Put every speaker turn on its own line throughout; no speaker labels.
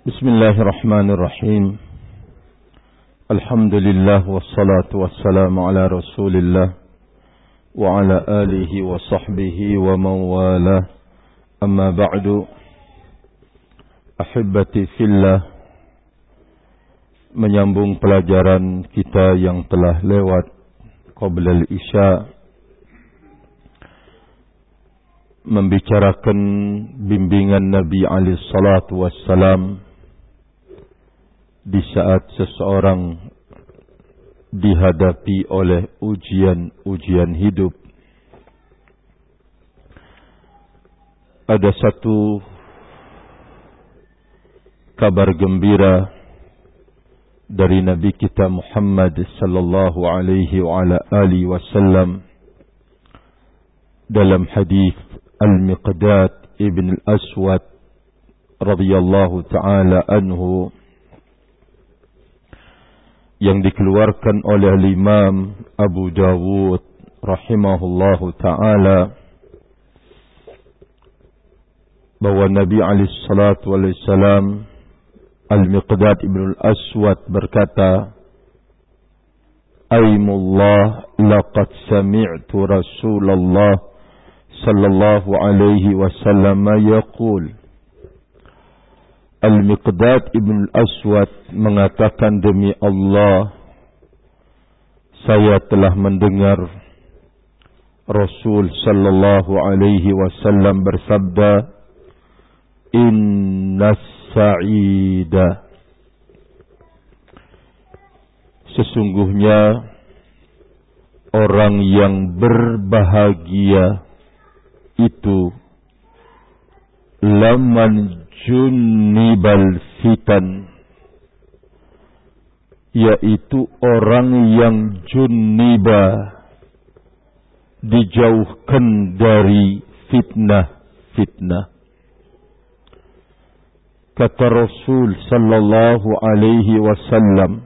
Bismillahirrahmanirrahim. Alhamdulillah wassalatu wassalamu ala Rasulillah wa ala alihi wa sahbihi wa man wala. Amma ba'du. Ahibbati fillah, menyambung pelajaran kita yang telah lewat qabla al-isya, membicarakan bimbingan Nabi alaihi salatu wassalam di saat seseorang dihadapi oleh ujian hidup. Ada satu kabar gembira dari Nabi kita Muhammad sallallahu alaihi wa ala alihi wasallam dalam hadis Al-Miqdad ibn al-Aswad radhiyallahu ta'ala anhu yang dikeluarkan oleh Imam Abu Dawud rahimahullahu ta'ala, bahwa Nabi alaihi salatu wassalam, Al-Miqdad ibn al-Aswad berkata, Aimullah laqad sami'tu Rasulullah sallallahu alaihi wasallam yaqul. Al-Miqdad ibn al-Aswad mengatakan, demi Allah, saya telah mendengar Rasul sallallahu alaihi wasallam bersabda, Innas sa'ida, sesungguhnya orang yang berbahagia itu laman junnibal fitan, yaitu orang yang junniba, dijauhkan dari fitnah. Kata Rasul sallallahu alaihi wasallam,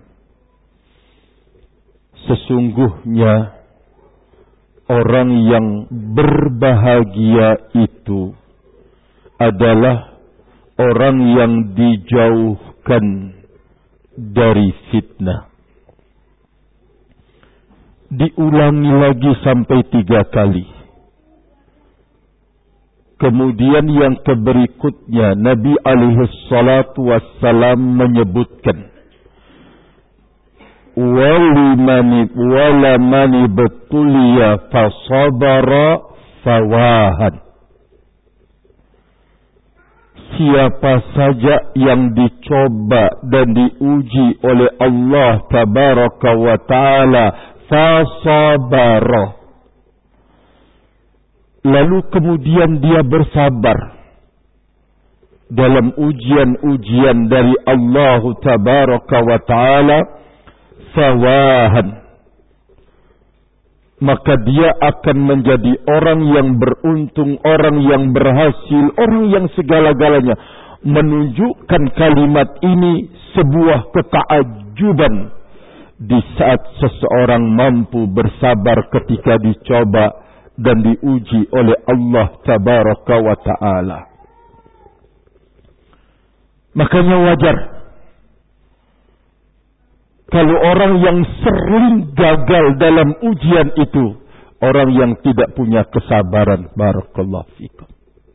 sesungguhnya orang yang berbahagia itu adalah orang yang dijauhkan dari fitnah. Diulangi lagi sampai 3 kali. Kemudian yang berikutnya Nabi alaihi salatu wassalam menyebutkan, walamani betulia fasabara fawahan. Siapa saja yang dicoba dan diuji oleh Allah tabaraka wa ta'ala, fasabara, lalu kemudian dia bersabar dalam ujian-ujian dari Allah tabaraka wa ta'ala, fawahan, maka dia akan menjadi orang yang beruntung, orang yang berhasil, orang yang segala-galanya. Menunjukkan kalimat ini sebuah ketaajuban di saat seseorang mampu bersabar ketika dicoba dan diuji oleh Allah tabaraka wa ta'ala. Makanya wajar kalau orang yang sering gagal dalam ujian itu, orang yang tidak punya kesabaran. Barakallahu fikum.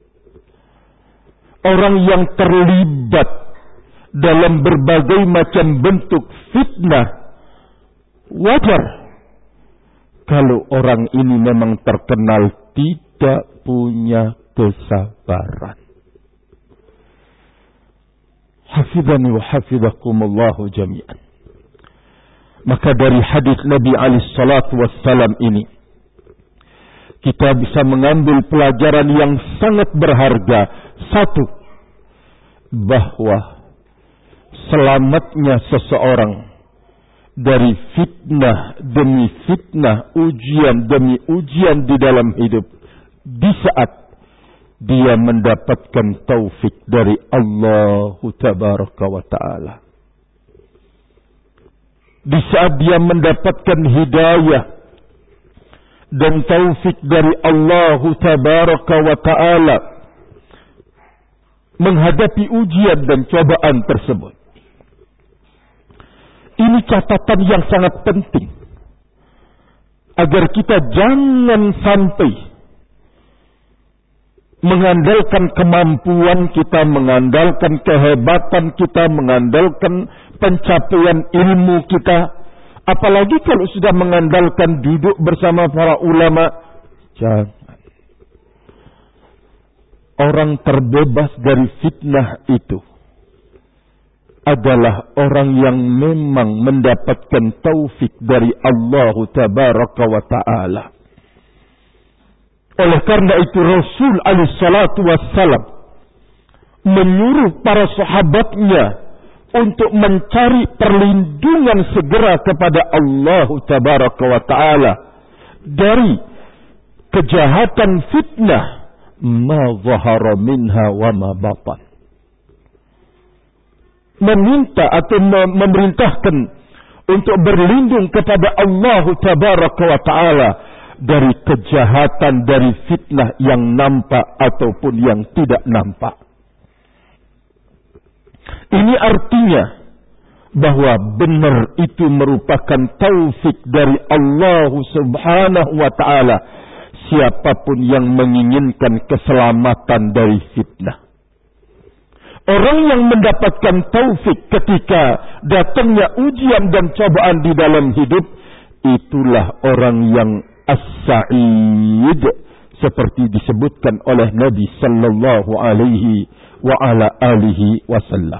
Orang yang terlibat dalam berbagai macam bentuk fitnah, wajar kalau orang ini memang terkenal tidak punya kesabaran. Hafidhani wa hafidhakumullahu jami'an. Maka dari hadis Nabi alaihi salatu wassalam ini, kita bisa mengambil pelajaran yang sangat berharga. Satu, bahwa selamatnya seseorang dari fitnah demi fitnah, ujian demi ujian di dalam hidup, di saat dia mendapatkan taufik dari Allah tabaraka wa ta'ala. Di saat dia mendapatkan hidayah dan taufik dari Allah tabaraka wa ta'ala, menghadapi ujian dan cobaan tersebut. Ini catatan yang sangat penting agar kita jangan sampai mengandalkan kemampuan kita, mengandalkan kehebatan kita, mengandalkan pencapaian ilmu kita, apalagi kalau sudah mengandalkan duduk bersama para ulama. Jangan. Orang terbebas dari fitnah itu adalah orang yang memang mendapatkan taufik dari Allah Tabaraka wa Ta'ala. Oleh karena itu Rasul alaihi salatu wassalam menyuruh para sahabatnya untuk mencari perlindungan segera kepada Allah Tabaraka wa Ta'ala dari kejahatan fitnah ma zahara minha wa ma batan. Meminta atau memerintahkan untuk berlindung kepada Allah Tabaraka wa Ta'ala dari kejahatan, dari fitnah yang nampak ataupun yang tidak nampak. Ini artinya bahwa benar itu merupakan taufik dari Allah Subhanahu wa Ta'ala siapapun yang menginginkan keselamatan dari fitnah. Orang yang mendapatkan taufik ketika datangnya ujian dan cobaan di dalam hidup, itulah orang yang as-sa'id, seperti disebutkan oleh Nabi sallallahu alaihi wa ala alihi wasallam.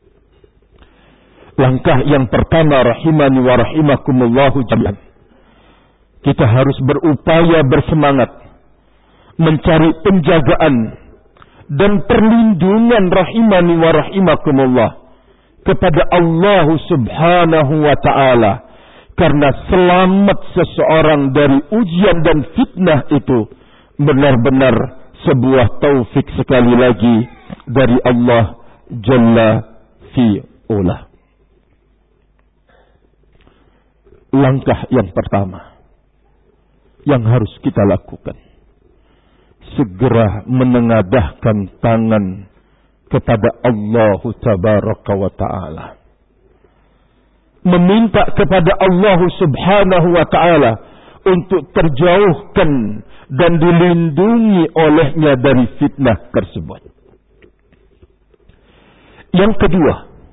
Langkah yang pertama, rahimani wa rahimakumullahu jami'an, kita harus berupaya bersemangat mencari penjagaan dan perlindungan, rahimani wa rahimakumullah, kepada Allah Subhanahu wa Ta'ala. Karena selamat seseorang dari ujian dan fitnah itu benar-benar sebuah taufik sekali lagi dari Allah Jalla fi'ula. Langkah yang pertama yang harus kita lakukan, segera menengadahkan tangan kepada Allah Tabaraka wa Ta'ala. Meminta kepada Allah Subhanahu wa Ta'ala untuk terjauhkan dan dilindungi olehnya dari fitnah tersebut. Yang kedua,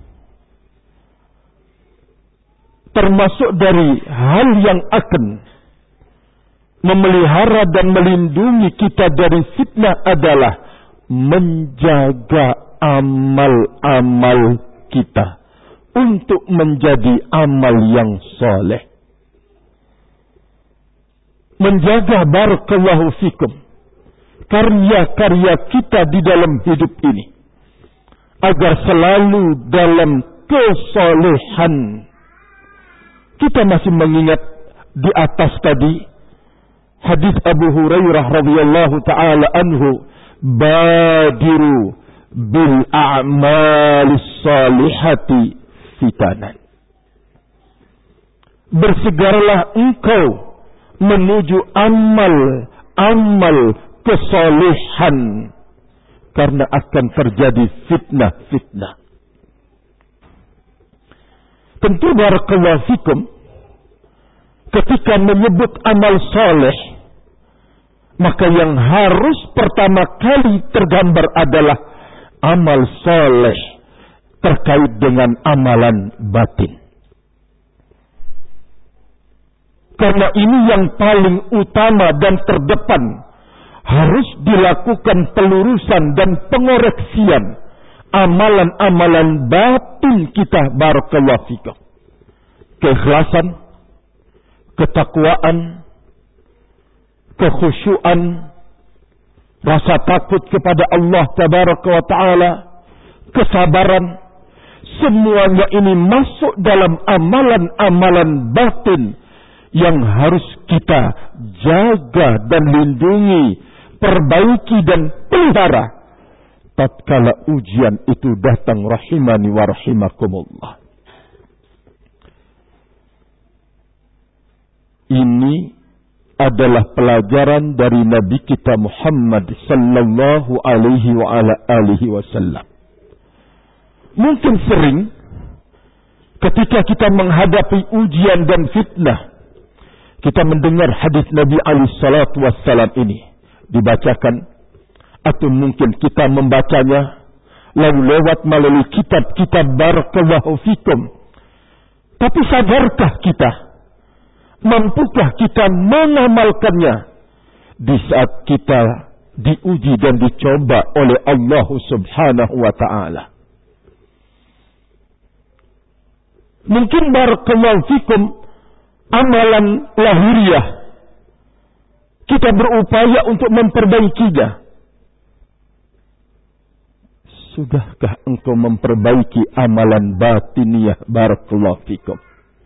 termasuk dari hal yang akan memelihara dan melindungi kita dari fitnah adalah menjaga amal-amal kita untuk menjadi amal yang soleh. Menjaga, barakallahu fikum, karya-karya kita di dalam hidup ini agar selalu dalam kesolehan. Kita masih mengingat di atas tadi hadis Abu Hurairah radhiyallahu taala anhu, badiru bil a'malis salihati fitanan. Bersegeralah engkau menuju amal kesolehan, karena akan terjadi fitnah-fitnah. Tentu barakallahu fikum, ketika menyebut amal soleh, maka yang harus pertama kali tergambar adalah amal soleh terkait dengan amalan batin. Karena ini yang paling utama dan terdepan, harus dilakukan pelurusan dan pengoreksian amalan-amalan batin kita, barakallahu fikum. Keikhlasan, ketakwaan, kekhusyuan, rasa takut kepada Allah Tabaraka wa Ta'ala, kesabaran, semuanya ini masuk dalam amalan-amalan batin yang harus kita jaga dan lindungi, perbaiki dan pelihara tatkala ujian itu datang, rahimani wa rahimakumullah. Ini adalah pelajaran dari Nabi kita Muhammad sallallahu alaihi wa ala alihi wasallam. Mungkin sering ketika kita menghadapi ujian dan fitnah, kita mendengar hadis Nabi alaihi salatu wassalam ini dibacakan, atau mungkin kita membacanya lalu lewat melalui kitab-kitab barakallahu fikum. Tapi sadarkah kita? Mampukah kita mengamalkannya di saat kita diuji dan dicoba oleh Allah Subhanahu wa ta'ala? Mungkin barakallahu fikum amalan lahiriah kita berupaya untuk memperbaikinya. Sudahkah engkau memperbaiki amalan batiniah barakallahu fikum?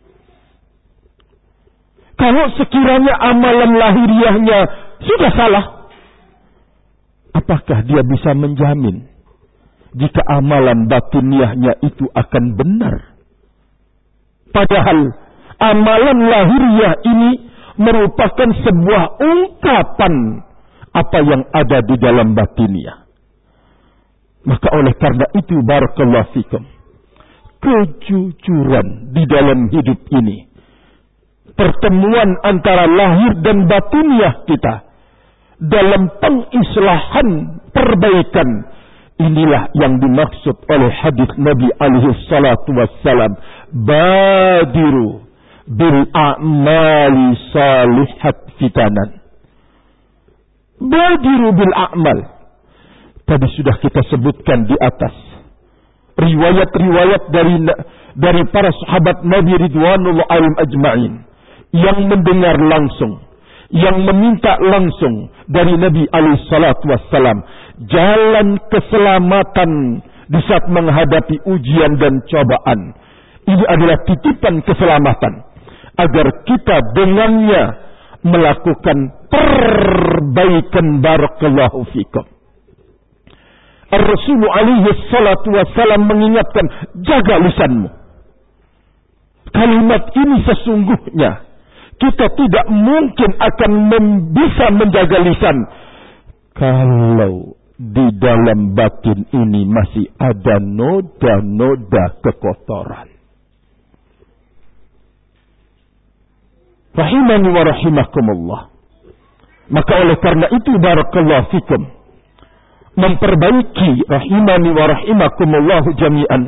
Kalau sekiranya amalan lahiriahnya sudah salah, apakah dia bisa menjamin jika amalan batiniahnya itu akan benar? Padahal amalan lahiriah ini merupakan sebuah ungkapan apa yang ada di dalam batiniah. Maka oleh karena itu barakallahu fikum, kejujuran di dalam hidup ini, pertemuan antara lahir dan batiniah kita dalam pengislahan perbaikan, inilah yang dimaksud oleh hadis Nabi alaihi salatu wassalam, badiru bil a'mali salihat fitanan. Badiru bil a'mal. Tadi sudah kita sebutkan di atas riwayat-riwayat dari para sahabat Nabi ridwanullah alaihim ajma'in yang mendengar langsung, yang meminta langsung dari Nabi alaihi salatu wassalam jalan keselamatan di saat menghadapi ujian dan cobaan. Ini adalah titipan keselamatan agar kita dengannya melakukan perbaikan barakallahu fikum. Rasulullah alaihi salatu wassalam mengingatkan, jaga lisanmu. Kalimat ini sesungguhnya kita tidak mungkin akan bisa menjaga lisan kalau di dalam batin ini masih ada noda-noda kekotoran. Rahimani wa rahimakumullah. Maka oleh karena itu barakallahu fikum, memperbaiki rahimani wa rahimakumullah jami'an,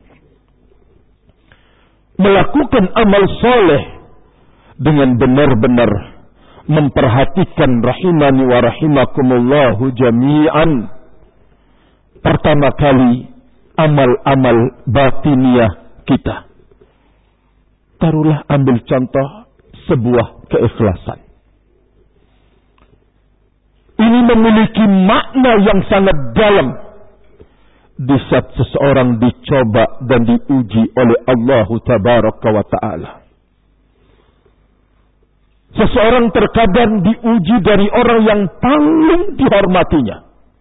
melakukan amal soleh dengan benar-benar memperhatikan rahimani wa rahimakumullah jami'an. Pertama kali amal-amal batiniah kita. Taruhlah ambil contoh sebuah keikhlasan. Ini memiliki makna yang sangat dalam di saat seseorang dicoba dan diuji oleh Allah Tabaraka wa Ta'ala. Seseorang terkadang diuji dari orang yang paling dihormatinya.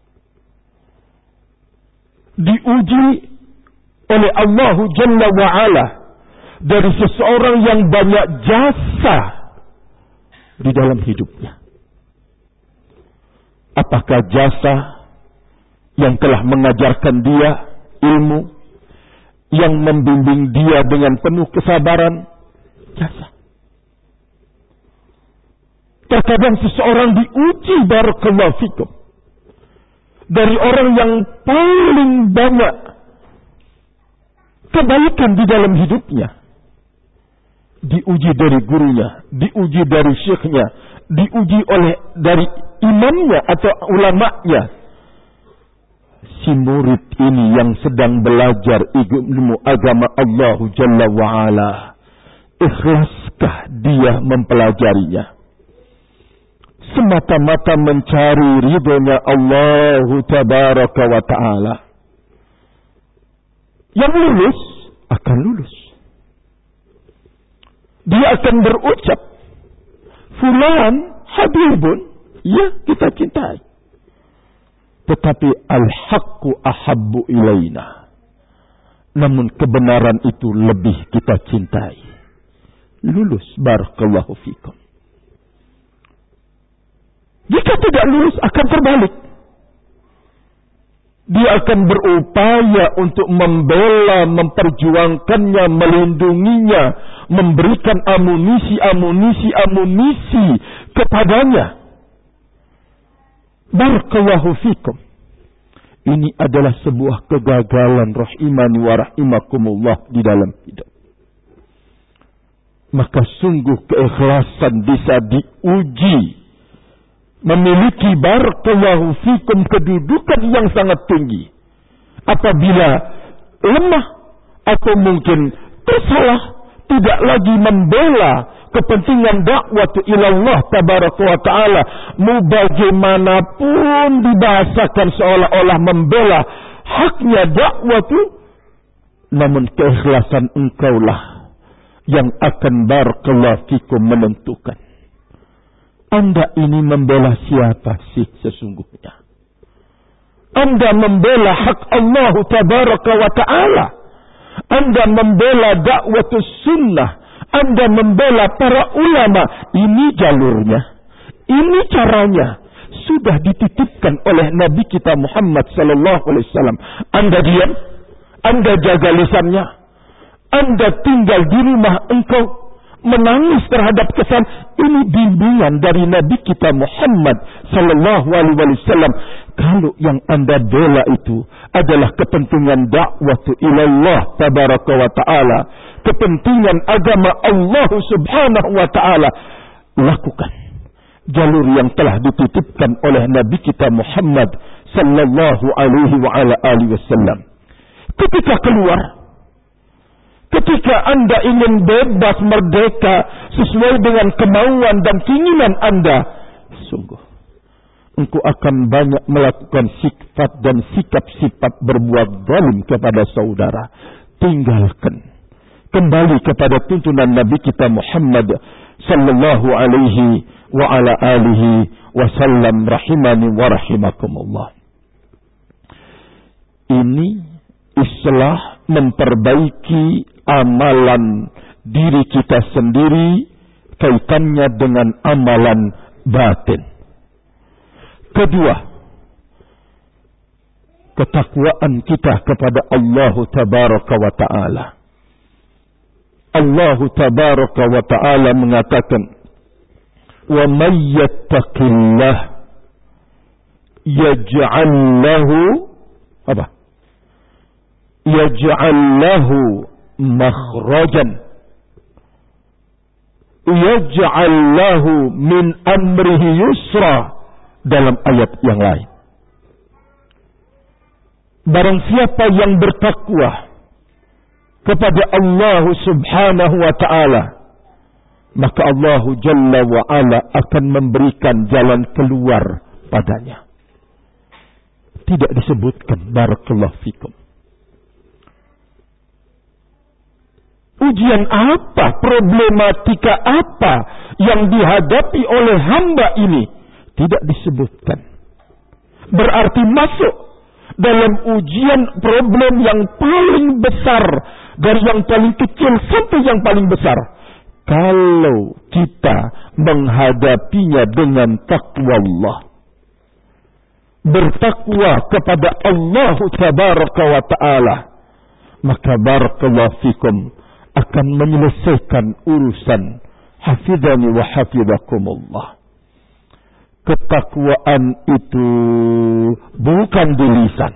Diuji oleh Allah Jalla wa Ala dari seseorang yang banyak jasa di dalam hidupnya. Apakah jasa yang telah mengajarkan dia ilmu, yang membimbing dia dengan penuh kesabaran? Jasa. Terkadang seseorang diuji barakallahu fikum dari orang yang paling banyak kebaikan di dalam hidupnya. Diuji dari gurunya, diuji dari syekhnya, diuji dari imamnya atau ulamanya. Si murid ini yang sedang belajar ilmu agama Allah Jalla wa'ala, ikhlaskah dia mempelajarinya? Semata-mata mencari ridhonya Allah Tabaraka wa Ta'ala. Yang lulus akan lulus. Dia akan berucap, fulan habibun, ya kita cintai. Tetapi al-haqqu ahabbu ilaina. Namun kebenaran itu lebih kita cintai. Lulus barakallahu fikum. Jika tidak lurus akan terbalik. Dia akan berupaya untuk membela, memperjuangkannya, melindunginya, memberikan amunisi kepadanya. Barakallahu fikum. Ini adalah sebuah kegagalan rahimani wa rahimakumullah di dalam hidup. Maka sungguh keikhlasan bisa diuji. Memiliki barakallahu fikum kedudukan yang sangat tinggi. Apabila lemah atau mungkin tersalah, tidak lagi membela kepentingan dakwah ilallah tabaraka wa ta'ala, mau bagaimanapun dibahasakan seolah-olah membela haknya dakwah itu, namun keikhlasan engkaulah yang akan barakallahu fikum menentukan. Anda ini membela siapa sih sesungguhnya? Anda membela hak Allah tabaraka wa ta'ala. Anda membela dakwah sunnah. Anda membela para ulama. Ini jalurnya. Ini caranya. Sudah dititipkan oleh Nabi kita Muhammad sallallahu alaihi wasallam. Anda diam. Anda jaga lisannya. Anda tinggal di rumah engkau menangis terhadap kesan. Ini bimbingan dari Nabi kita Muhammad sallallahu alaihi wasallam. Kalau yang Anda bela itu adalah kepentingan dakwah ilallah tabaraka wa ta'ala, kepentingan agama Allah subhanahu wa ta'ala, lakukan jalur yang telah dititipkan oleh Nabi kita Muhammad sallallahu alaihi wa ala alihi wasallam. Ketika keluar, ketika Anda ingin bebas merdeka sesuai dengan kemauan dan keinginan Anda, sungguh engkau akan banyak melakukan sifat dan sikap-sifat berbuat zalim kepada saudara. Tinggalkan. Kembali kepada tuntunan Nabi kita Muhammad sallallahu alaihi wa ala alihi wasallam rahimani wa rahimakumullah. Ini islah memperbaiki amalan diri kita sendiri, kaitannya dengan amalan batin. Kedua, ketakwaan kita kepada Allah tabaraka wa ta'ala. Allah tabaraka wa ta'ala mengatakan, wa may yattaqillah yaj'al lahu apa? Yaj'al lahu makhrajan. Yaj'al lahu min amrihi yusra. Dalam ayat yang lain, barang siapa yang bertakwa kepada Allah subhanahu wa ta'ala, maka Allah jalla wa ala akan memberikan jalan keluar padanya. Tidak disebutkan barakallahu fikum. Ujian apa, problematika apa yang dihadapi oleh hamba ini? Tidak disebutkan. Berarti masuk dalam ujian problem yang paling besar, dari yang paling kecil sampai yang paling besar. Kalau kita menghadapinya dengan takwa Allah, bertakwa kepada Allah tabaraka wa ta'ala, maka barakallahu fikum akan menyelesaikan urusan. Hafidhani wa hafidhakumullah. Ketakwaan itu bukan di lisan.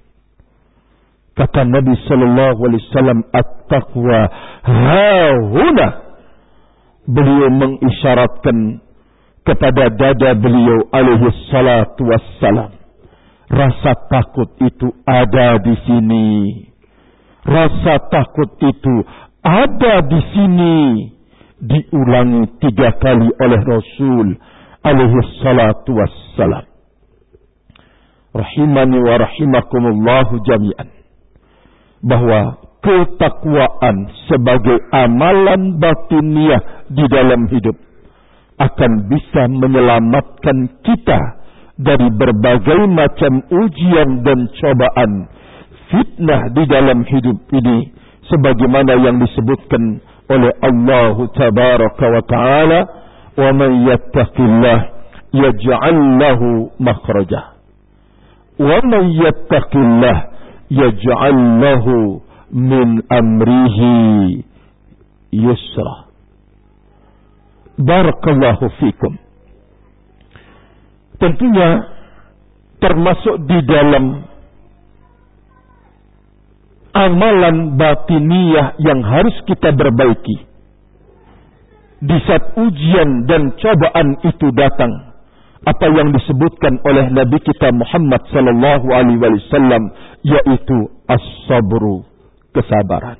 Kata Nabi sallallahu alaihi wasallam, at-taqwa hahuna. Beliau mengisyaratkan kepada dada beliau alaihi salatu wassalam. Rasa takut itu ada di sini. Rasa takut itu ada di sini. Diulangi 3 kali oleh Rasul alaihi salatu wassalam. Rahimani wa rahimakumullahu jami'an. Bahwa ketakwaan sebagai amalan batiniah di dalam hidup akan bisa menyelamatkan kita dari berbagai macam ujian dan cobaan, fitnah di dalam hidup ini, sebagaimana yang disebutkan oleh Allah tabaraka wa ta'ala, wa man yattaqillah yaj'al lahu makhraja. Wa man yattaqillah yaj'al lahu min amrihi yusra. Barakallahu fikum. Tentunya termasuk di dalam amalan batiniyah yang harus kita perbaiki di saat ujian dan cobaan itu datang, apa yang disebutkan oleh Nabi kita Muhammad sallallahu alaihi wasallam, yaitu as-sabru, kesabaran.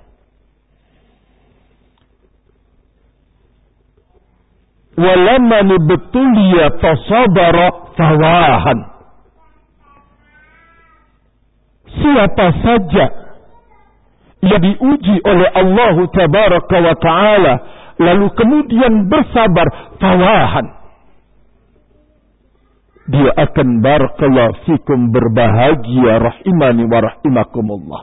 Walamman ibtuliya fasabara fawahan. Siapa saja yang diuji oleh Allah tabaraka wa ta'ala lalu kemudian bersabar, fawahan, dia akan barakallahu fikum berbahagia, rahimani wa rahimakumullah.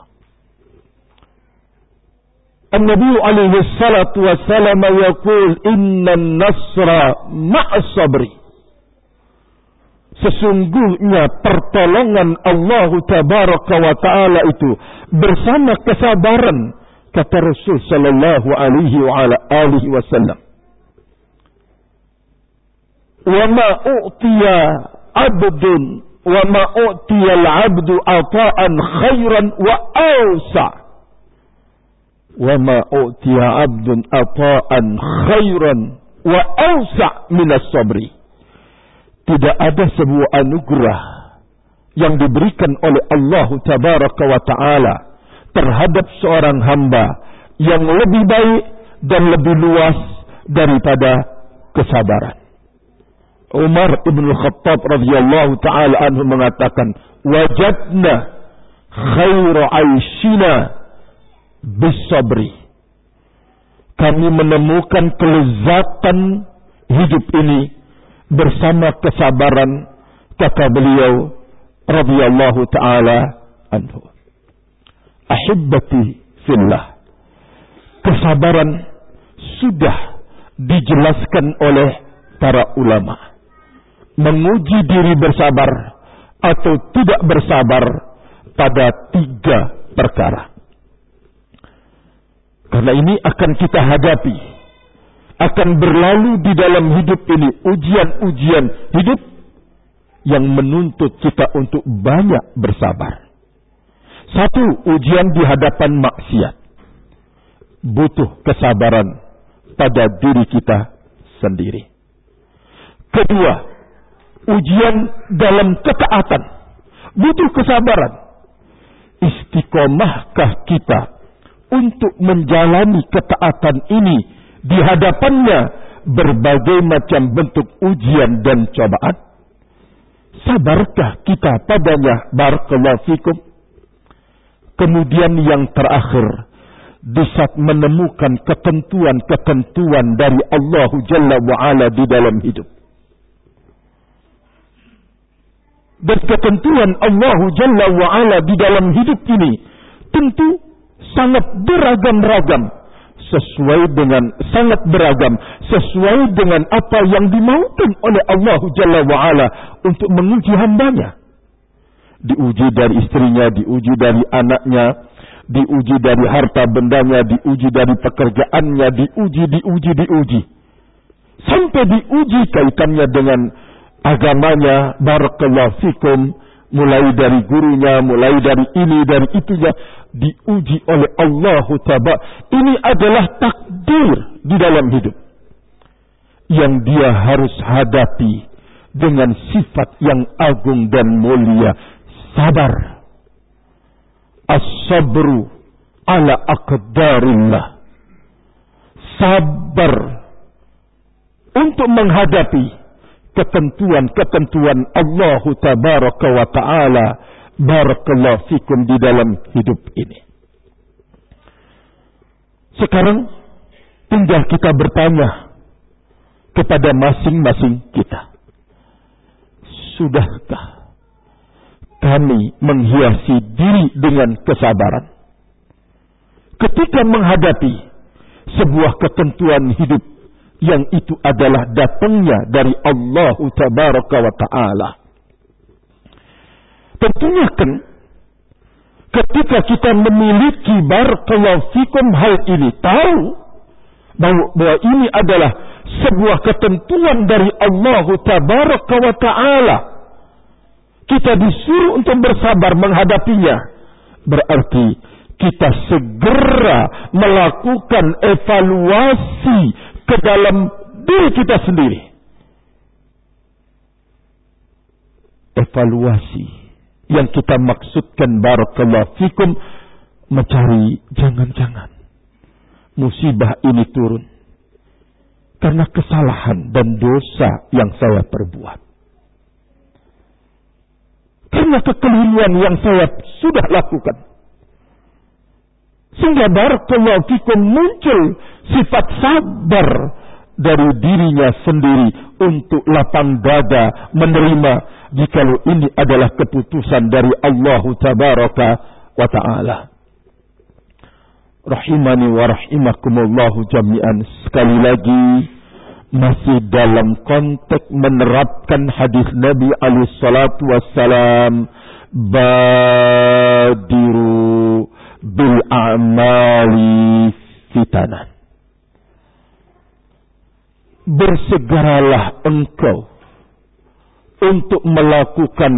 An-Nabi alaihi salatu wassalam yaqul inna an-nasra ma'as sabri. Sesungguhnya pertolongan Allah tabaraka wa ta'ala itu bersama kesabaran, kata Rasul sallallahu alaihi wa ala alihi wasallam. Wa ma u'tiya 'abdun wa ma u'tiya al-'abdu ata'an khairan wa awsa. Wa ma u'tiya 'abdun ata'an khairan wa awsa min as-sabri. Tidak ada sebuah anugerah yang diberikan oleh Allah tabaraka wa ta'ala terhadap seorang hamba yang lebih baik dan lebih luas daripada kesabaran. Umar ibn Khattab radhiyallahu ta'ala anhu mengatakan, wajadna khaira aishina bisabri. Kami menemukan kelezatan hidup ini bersama kesabaran, kata beliau radhiyallahu ta'ala anhu. Ahibbati fillah. Kesabaran sudah dijelaskan oleh para ulama. Menguji diri bersabar atau tidak bersabar pada 3 perkara. Karena ini akan kita hadapi, akan berlalu di dalam hidup ini ujian-ujian hidup yang menuntut kita untuk banyak bersabar. 1, ujian di hadapan maksiat. Butuh kesabaran pada diri kita sendiri. 2, ujian dalam ketaatan. Butuh kesabaran. Istiqomahkah kita untuk menjalani ketaatan ini di hadapannya berbagai macam bentuk ujian dan cobaan? Sabarkah kita padanya? Barakallahu fikum. Kemudian yang terakhir, di saat menemukan ketentuan-ketentuan dari Allah Jalla wa'ala di dalam hidup. Dan ketentuan Allah Jalla wa'ala di dalam hidup ini tentu sangat beragam-ragam. Sangat beragam sesuai dengan apa yang dimaukan oleh Allah Jalla wa'ala untuk menguji hambanya. Diuji dari istrinya, diuji dari anaknya, diuji dari harta bendanya, diuji dari pekerjaannya, diuji. Sampai diuji kaitannya dengan agamanya, barakallahu fikum, mulai dari gurunya, mulai dari ini, dari itunya, diuji oleh Allah Ta'ala. Ini adalah takdir di dalam hidup yang dia harus hadapi dengan sifat yang agung dan mulia. Sabar. As-sabru ala aqdarillah. Sabar untuk menghadapi ketentuan-ketentuan Allah tabaraka wa ta'ala. Barakallahu fikum di dalam hidup ini. Sekarang tinggal kita bertanya kepada masing-masing kita. Sudahkah kami menghiasi diri dengan kesabaran ketika menghadapi sebuah ketentuan hidup yang itu adalah datangnya dari Allah Tabaraka wa Ta'ala. Tentunya kan ketika kita memiliki barakallahu fikum hal ini, tahu bahwa ini adalah sebuah ketentuan dari Allah Tabaraka wa Ta'ala, kita disuruh untuk bersabar menghadapinya. Berarti kita segera melakukan evaluasi ke dalam diri kita sendiri. Evaluasi yang kita maksudkan barakallahu fikum, mencari jangan-jangan musibah ini turun karena kesalahan dan dosa yang saya perbuat, karena kekeliruan yang saya sudah lakukan, sehingga barakallahu fikum muncul sifat sabar dari dirinya sendiri untuk lapang dada menerima jikalau ini adalah keputusan dari Allah Tabaraka wa Ta'ala. Rahimani wa rahimakumullahu jami'an. Sekali lagi masih dalam konteks menerapkan hadis Nabi alaihi salatu wassalam, badiru bil a'mali fitanan. Bersegeralah engkau untuk melakukan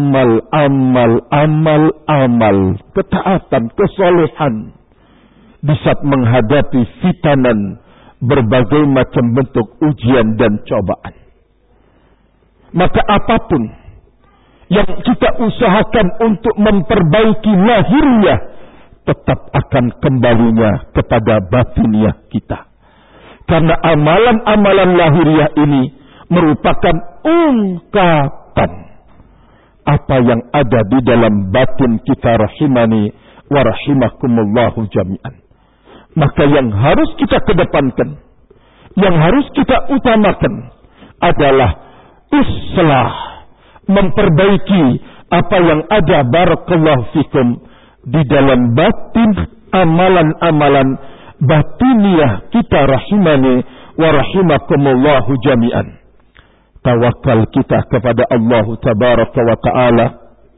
amal ketaatan, kesolehan di saat menghadapi fitanan, berbagai macam bentuk ujian dan cobaan. Maka apapun yang kita usahakan untuk memperbaiki lahiriah, tetap akan kembalinya kepada batiniah kita. Karena amalan-amalan lahiriah ini merupakan ungkapan apa yang ada di dalam batin kita, rahimani wa rahimakumullahu jami'an. Maka yang harus kita kedepankan, yang harus kita utamakan adalah islah, memperbaiki apa yang ada barakallahu fikum di dalam batin, amalan-amalan batiniah kita, rahimani wa rahimakumullahu jami'an. Tawakal kita kepada Allah Tabaraka wa Ta'ala,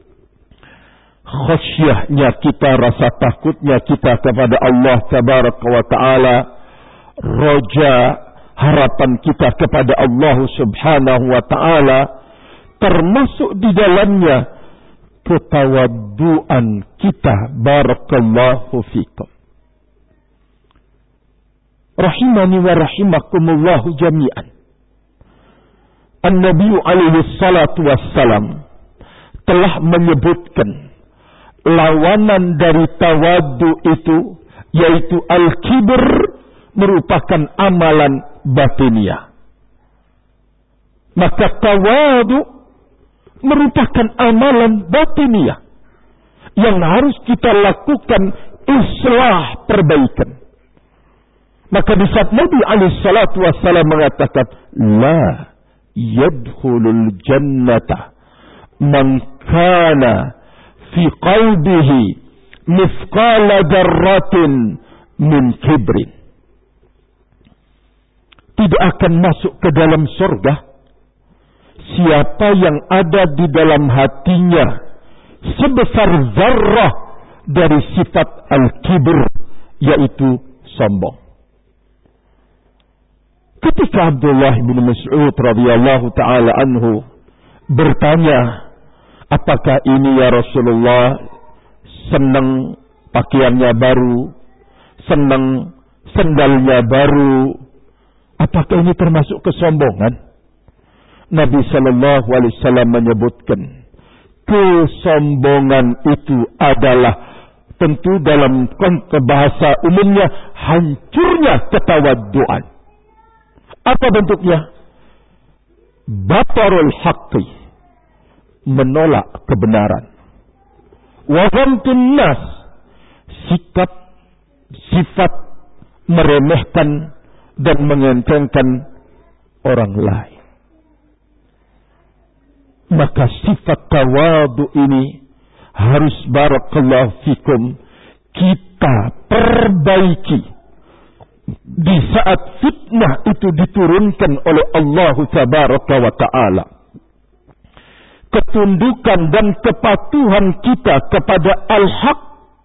khasyahnya kita, rasa takutnya kita kepada Allah Tabaraka wa Ta'ala, roja, harapan kita kepada Allah Subhanahu wa Ta'ala, termasuk di dalamnya ketawaduan kita, barakallahu fikum. Rahimani wa rahimakumullahu jami'an. An-Nabi alaihi salatu wassalam telah menyebutkan lawanan dari tawadu itu, yaitu al-kibr, merupakan amalan batiniah. Maka tawadu merupakan amalan batiniah yang harus kita lakukan islah, perbaikan. Maka di saat Nabi alaihi salatu wassalam mengatakan, la yadkhulul jannata man kana fi qalbihi mithqala dzarratin min kibrin. Tidak akan masuk ke dalam surga siapa yang ada di dalam hatinya sebesar zarrah dari sifat al-kibr, yaitu sombong. Ketika Abdullah bin Mas'ud radhiyallahu ta'ala anhu bertanya, apakah ini ya Rasulullah, senang pakaiannya baru, senang sendalnya baru, apakah ini termasuk kesombongan? Nabi sallallahu alaihi wasallam menyebutkan, kesombongan itu adalah tentu dalam konteks bahasa umumnya hancurnya ketawaduan. Apa bentuknya? Batarul haqqi, menolak kebenaran. Wa ghamtun nas, sifat meremehkan dan mengentengkan orang lain. Maka sifat tawadu ini harus barakallahu fikum kita perbaiki di saat fitnah itu diturunkan oleh Allah Tabaraka wa Ta'ala, ketundukan dan kepatuhan kita kepada al-haq,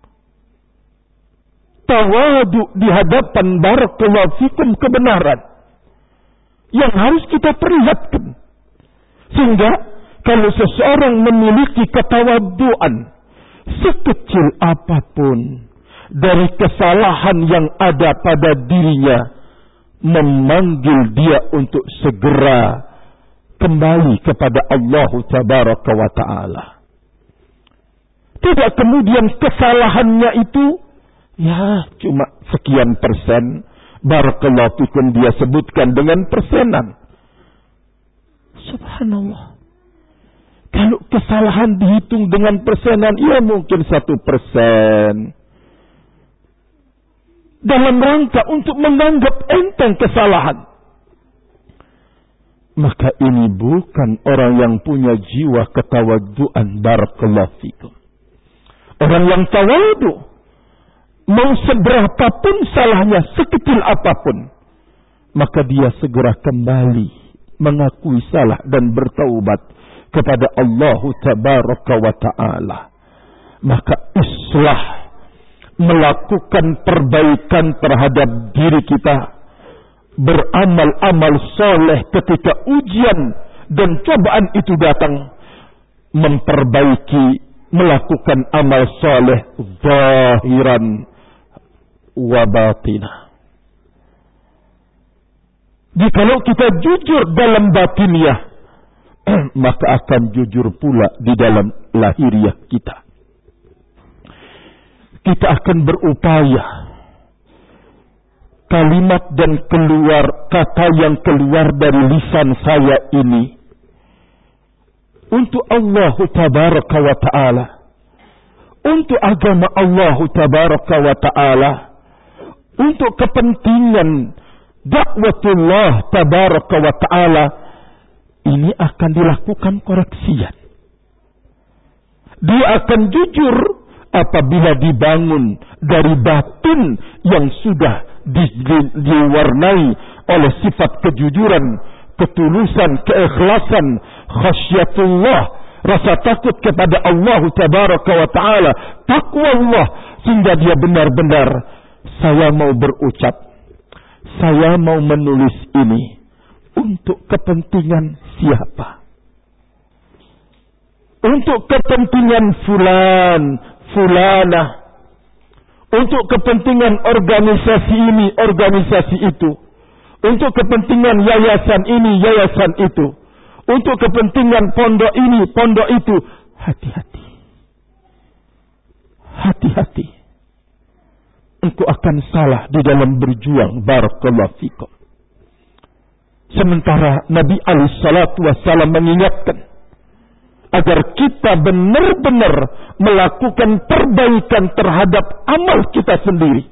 tawadu di hadapan barakallahu fikum kebenaran yang harus kita perlihatkan. Sehingga kalau seseorang memiliki ketawaduan sekecil apapun dari kesalahan yang ada pada dirinya, memanggil dia untuk segera kembali kepada Allah Tabaraka wa Ta'ala. Tidak kemudian kesalahannya itu ya cuma sekian persen, barakallahu fikum, dia sebutkan dengan persenan. Subhanallah. Kalau kesalahan dihitung dengan persenan, ya mungkin 1%. Dalam rangka untuk menganggap enteng kesalahan. Maka ini bukan orang yang punya jiwa ketawaduan, barakallahu fikum. Orang yang tawadu, mau seberapapun salahnya, sekecil apapun, maka dia segera kembali mengakui salah dan bertaubat kepada Allah Tabaraka wa Ta'ala. Maka islah, melakukan perbaikan terhadap diri kita, beramal-amal soleh ketika ujian dan cobaan itu datang, memperbaiki, melakukan amal soleh zahiran wa batinah. Jikalau kita jujur dalam batiniah, maka akan jujur pula di dalam lahiriah kita. Kita akan berupaya kalimat dan kata yang keluar dari lisan saya ini untuk Allah Tabaraka wa Ta'ala, untuk agama Allah Tabaraka wa Ta'ala, untuk kepentingan dakwatullah Tabaraka wa Ta'ala, ini akan dilakukan koreksian. Dia akan jujur apabila dibangun dari batin yang sudah diwarnai oleh sifat kejujuran, ketulusan, keikhlasan, khasyatullah, rasa takut kepada Allah Tabaraka wa Ta'ala, takwa Allah, sehingga dia benar-benar, saya mau berucap, saya mau menulis ini untuk kepentingan siapa? Untuk kepentingan fulan, fulanah, untuk kepentingan organisasi ini, organisasi itu, untuk kepentingan yayasan ini, yayasan itu, untuk kepentingan pondok ini, pondok itu. Hati-hati. Hati-hati. Engkau akan salah di dalam berjuang, barakallahu fikum. Sementara Nabi alaihi salatu wassalam mengingatkan agar kita benar-benar melakukan perbaikan terhadap amal kita sendiri.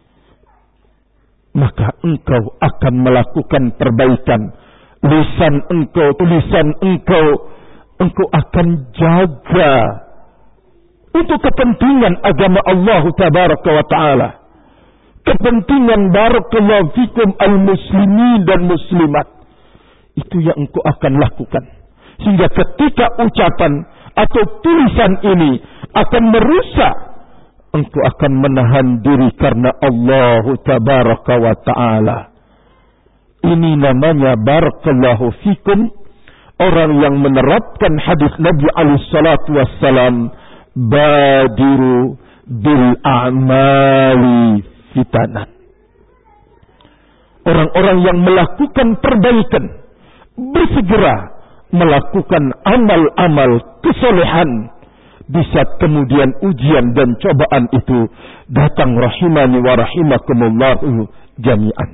Maka engkau akan melakukan perbaikan. Lisan engkau, tulisan engkau akan jaga untuk kepentingan agama Allah Tabaraka wa Ta'ala. Kepentingan barakallahu fikum al-muslimin dan muslimat. Itu yang engkau akan lakukan. Sehingga ketika ucapan atau tulisan ini akan merusak, engkau akan menahan diri karena Allah Tabaraka wa Ta'ala. Ini namanya barakallahu fikum orang yang menerapkan hadis Nabi alaihi salatu wassalam, badiru bil a'mali fitanan. Orang-orang yang melakukan perbaikan, bersegera melakukan amal-amal kesolehan di saat kemudian ujian dan cobaan itu datang, rahimani wa rahimakumullahu jami'an.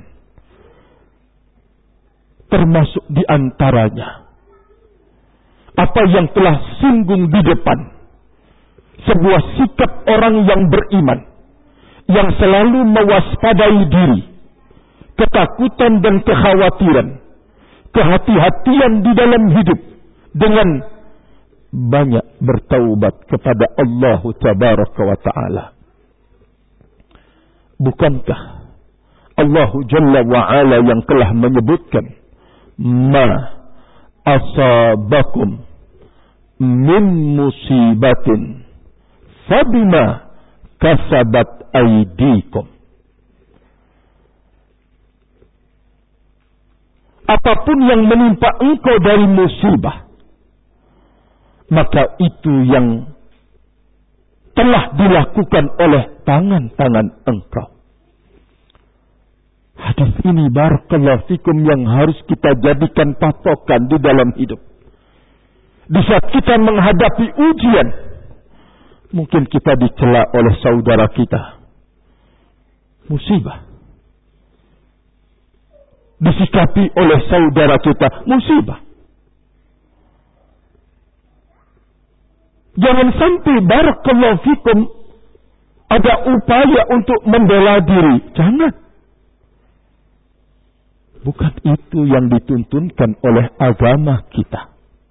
Termasuk di antaranya apa yang telah singgung di depan, sebuah sikap orang yang beriman yang selalu mewaspadai diri, ketakutan dan kekhawatiran, kehati-hatian di dalam hidup dengan banyak bertaubat kepada Allah Tabaraka wa Ta'ala. Bukankah Allah Jalla wa'ala yang telah menyebutkan, ma asabakum min musibatin fabima kasabat aydikum. Apapun yang menimpa engkau dari musibah, maka itu yang telah dilakukan oleh tangan-tangan engkau. Hadis ini barakallahu fikum yang harus kita jadikan patokan di dalam hidup. Di saat kita menghadapi ujian, mungkin kita dicela oleh saudara kita. Musibah. Disikapi oleh saudara kita. Musibah. Jangan sampai barakallahu fikum ada upaya untuk membela diri. Jangan. Bukan itu yang dituntunkan oleh agama kita.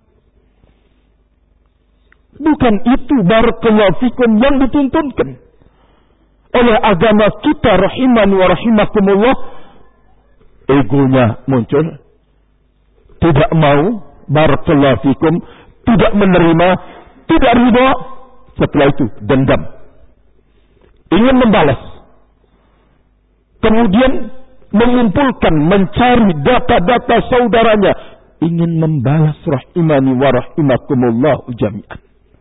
Bukan itu barakallahu fikum yang dituntunkan oleh agama kita, rahimani wa rahimakumullah. Egonya muncul, tidak mau barakallahu fikum, tidak menerima, tidak ridha, setelah itu dendam, ingin membalas, kemudian mengumpulkan, mencari data-data saudaranya, ingin membalas, rahimani wa rahimakumullah jami'an.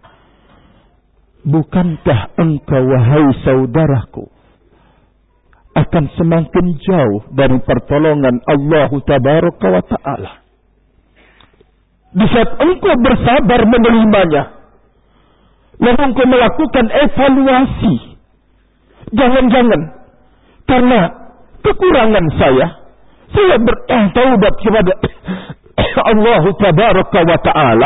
Bukankah engkau wahai saudaraku akan semakin jauh dari pertolongan Allah Tabaraka wa Ta'ala di saat engkau bersabar menerimanya, lalu engkau melakukan evaluasi. Jangan-jangan karena kekurangan saya bertaubat kepada Allah Tabaraka wa Ta'ala.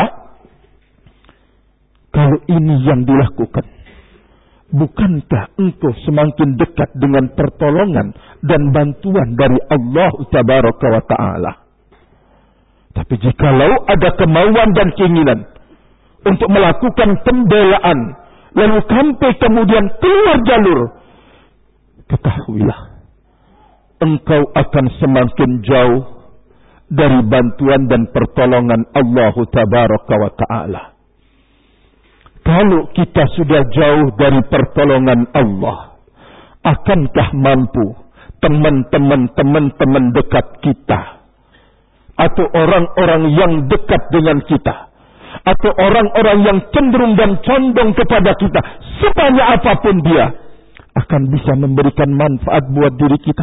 Kalau ini yang dilakukan, bukankah engkau semakin dekat dengan pertolongan dan bantuan dari Allah Tabaraka wa Ta'ala? Tapi jikalau ada kemauan dan keinginan untuk melakukan pembelaan, lalu sampai kemudian keluar jalur, ketahuilah, engkau akan semakin jauh dari bantuan dan pertolongan Allah Tabaraka wa Ta'ala. Kalau kita sudah jauh dari pertolongan Allah, akankah mampu teman-teman dekat kita, atau orang-orang yang dekat dengan kita, atau orang-orang yang cenderung dan condong kepada kita, sebanyak apapun dia, akan bisa memberikan manfaat buat diri kita?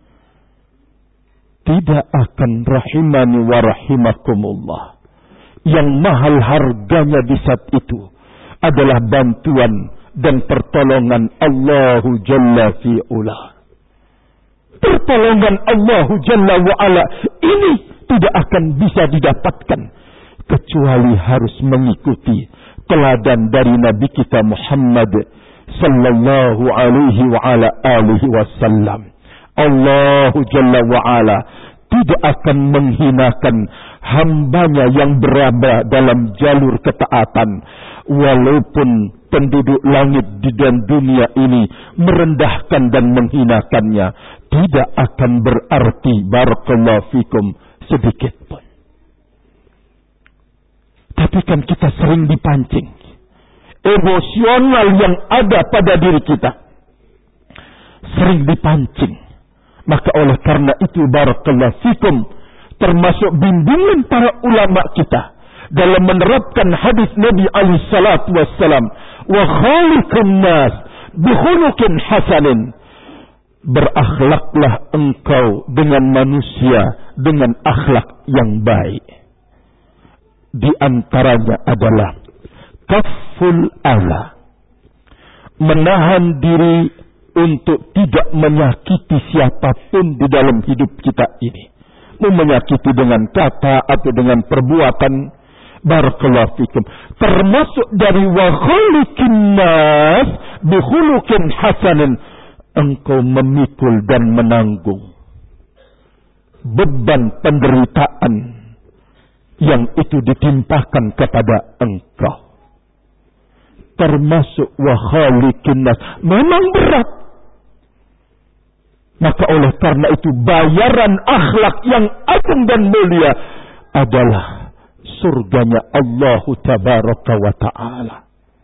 Tidak akan, rahimani wa rahimakumullah. Yang mahal harganya di saat itu adalah bantuan dan pertolongan Allahu Jalla fi'ula. Pertolongan Allahu Jalla wa'ala ini tidak akan bisa didapatkan kecuali harus mengikuti teladan dari Nabi kita Muhammad sallallahu alaihi wa ala alihi wasallam. Allahu Jalla wa'ala tidak akan menghinakan hambanya yang berada dalam jalur ketaatan, walaupun penduduk langit dan dunia ini merendahkan dan menghinakannya, tidak akan berarti barakallahu fikum sedikit pun. Tapi kan kita sering dipancing emosional yang ada pada diri kita, sering dipancing. Maka oleh karena itu barakallahu fikum, termasuk bimbingan para ulama kita dalam menerapkan hadis Nabi alaihi salatu wassalam, wa khaliqun nas bi khuluqin hasanin, berakhlaklah engkau dengan manusia dengan akhlak yang baik. Di antaranya adalah kafful ala, menahan diri untuk tidak menyakiti siapapun di dalam hidup kita ini. Mau menyakiti dengan kata atau dengan perbuatan, barakallahu fikum, termasuk dari wa khaliqin nas bi khuluqin hasanin, engkau memikul dan menanggung beban penderitaan yang itu ditimpakan kepada engkau. Termasuk wa khaliqin nas, memang berat. Maka oleh karena itu bayaran akhlak yang agung dan mulia adalah surganya Allah Tabaraka wa Ta'ala.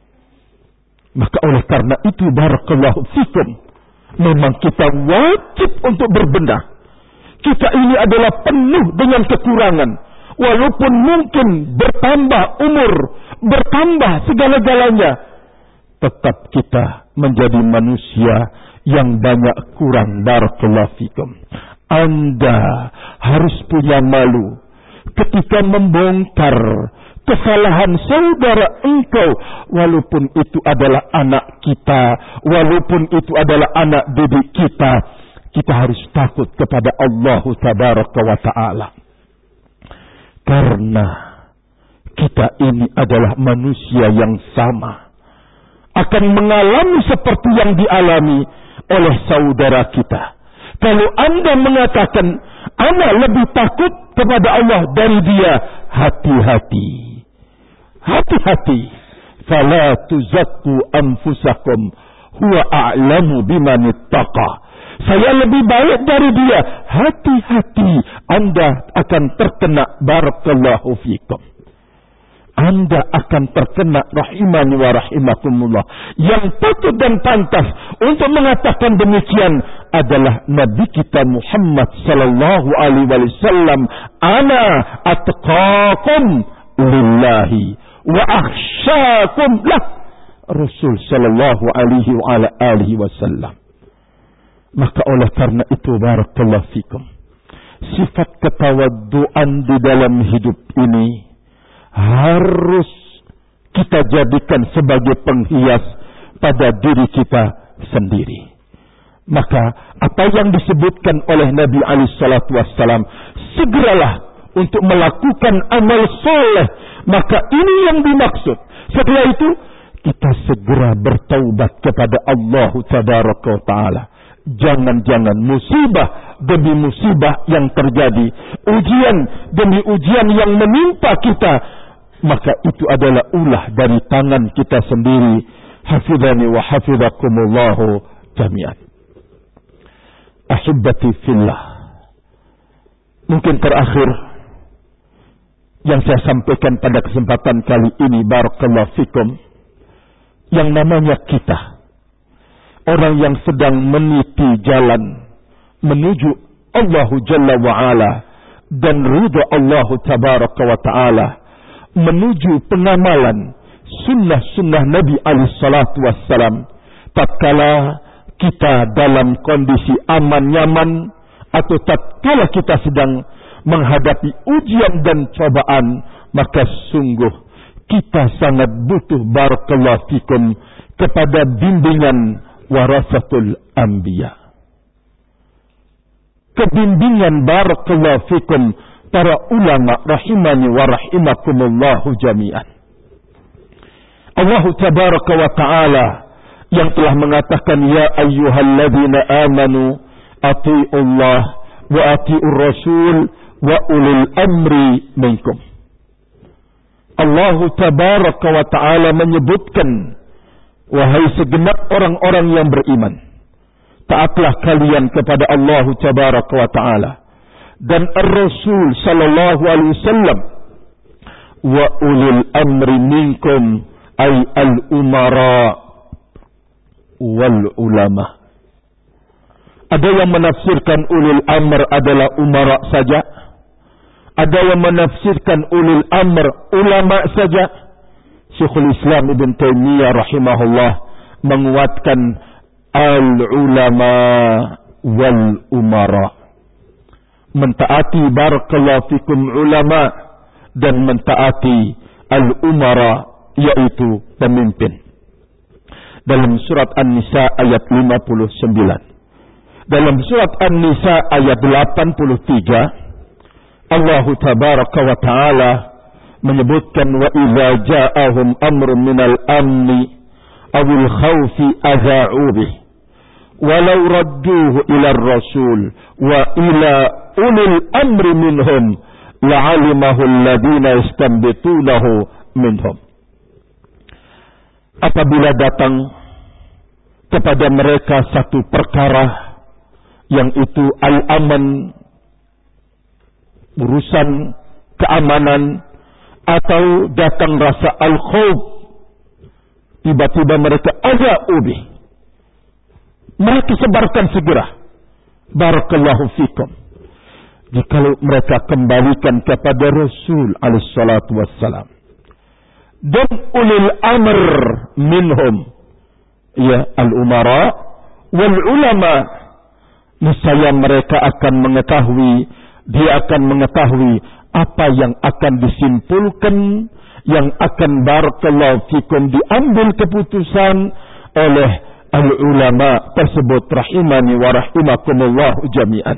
Maka oleh karena itu barakallahu fikum, memang kita wajib untuk berbenah. Kita ini adalah penuh dengan kekurangan. Walaupun mungkin bertambah umur, bertambah segala-galanya, tetap kita menjadi manusia yang banyak kurang. Barakallahu fikum. Anda harus punya malu ketika membongkar kesalahan saudara engkau, walaupun itu adalah anak kita, walaupun itu adalah anak didik kita. Kita harus takut kepada Allah Tabaraka wa Ta'ala. Karena kita ini adalah manusia yang sama, akan mengalami seperti yang dialami oleh saudara kita. Kalau Anda mengatakan Anda lebih takut kepada Allah dari dia, hati-hati. Hati-hati. Fala tuzakku anfusakum huwa a'lamu biman ittaqa. Saya lebih baik dari dia. Hati-hati. Anda akan terkena barakallahu fikum. Anda akan terkena rahimani wa rahimakumullah. Yang patut dan pantas untuk mengatakan demikian adalah Nabi kita Muhammad sallallahu alaihi wasallam. Ana atqakum lillahi wa akhsyakum lah. Rasul sallallahu alaihi wasallam. Maka oleh karena itu barakallahu fikum, sifat ketawaduan di dalam hidup ini harus kita jadikan sebagai penghias pada diri kita sendiri. Maka apa yang disebutkan oleh Nabi alaihi salatu wassalam, segeralah untuk melakukan amal soleh. Maka ini yang dimaksud. Setelah itu kita segera bertaubat kepada Allah Tabaraka wa Ta'ala. Jangan-jangan musibah demi musibah yang terjadi, ujian demi ujian yang menimpa kita, maka itu adalah ulah dari tangan kita sendiri. Hafidhani wa hafidhakumullahu jami'an. Ahibbati fillah. Mungkin terakhir yang saya sampaikan pada kesempatan kali ini, barakallahu fikum, yang namanya kita, orang yang sedang meniti jalan menuju Allahu Jalla wa'ala dan ridha Allahu Tabaraka wa Ta'ala, menuju pengamalan sunnah-sunnah Nabi alaihi salatu wassalam. Tatkala kita dalam kondisi aman nyaman, atau tatkala kita sedang menghadapi ujian dan cobaan, maka sungguh kita sangat butuh barakallahu fikum kepada bimbingan warasatul anbiya. Kebimbingan barakallahu fikum para ulama rahimani wa rahimakumullahu jami'an. Allah Tabaraka wa Ta'ala yang telah mengatakan, ya ayyuhalladzina amanu ati'ullah wa ati'ur rasul wa ulil amri minkum. Allah Tabaraka wa Ta'ala menyebutkan, wahai segenap orang-orang yang beriman, taatlah kalian kepada Allah Tabaraka wa Ta'ala dan Ar-Rasul sallallahu alaihi wasallam, wa ulil amri minkum ay al-umara wal ulama. Ada yang menafsirkan ulil amr adalah umara saja, ada yang menafsirkan ulil amr ulama saja. Syekhul Islam Ibn Taimiyah rahimahullah menguatkan al-ulama wal umara. Mentaati barakallahu fikum ulama dan mentaati al-umara, yaitu pemimpin. Dalam surat An-Nisa ayat 59. Dalam surat An-Nisa ayat 83, Allah Tabaraka wa Ta'ala menyebutkan, wa idza ja'ahum amrun minal amni awil khawfi adha'u bih walau radduhu ila ar-rasul wa ila ulil amri minhum la'alimahu alladhina yastanbitunahu minhum. Apabila datang kepada mereka satu perkara yang itu al-aman, urusan keamanan, atau datang rasa al-khawf, tiba-tiba mereka ada ubih, mereka sebarkan segera. Barakallahu fikum. Jikalau mereka kembalikan kepada Rasul alaihissalatu wassalam dan ulil amr minhum, ya, al-umara wal ulama, niscaya mereka akan mengetahui, dia akan mengetahui apa yang akan disimpulkan, yang akan barakallahu fikum diambil keputusan oleh al-ulama tersebut, rahimani wa rahimakumullah jami'an.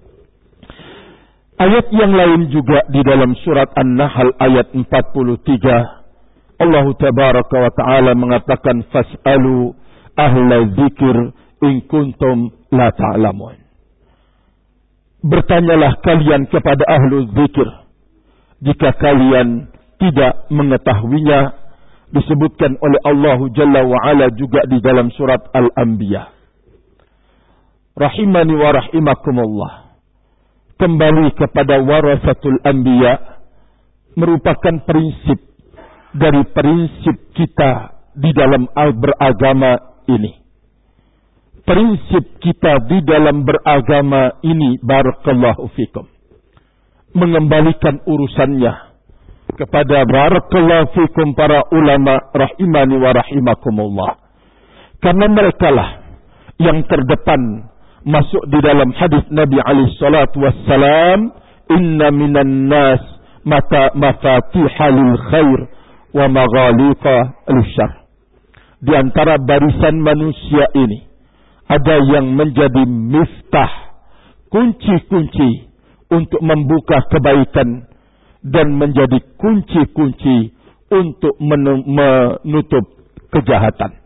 Ayat yang lain juga di dalam surat An-Nahl ayat 43, Allah tabaraka wa ta'ala mengatakan, fas'alu ahla dzikr in kuntum la ta'lamun. Bertanyalah kalian kepada ahlu dzikir jika kalian tidak mengetahuinya. Disebutkan oleh Allah Jalla wa Ala juga di dalam surat Al-Anbiya. Rahimani wa rahimakumullah. Kembali kepada warasatul anbiya merupakan prinsip dari prinsip kita di dalam beragama ini. Prinsip kita di dalam beragama ini, barakallahu fikum, mengembalikan urusannya kepada barakallahu fikum para ulama rahimani wa rahimakumullah. Karena merekalah yang terdepan masuk di dalam hadis Nabi alaihi salatu wassalam, inna minan nas mafatiha lil khair wa maghaliqa lil syarr. Di antara barisan manusia ini ada yang menjadi miftah, kunci-kunci untuk membuka kebaikan dan menjadi kunci-kunci untuk menutup kejahatan.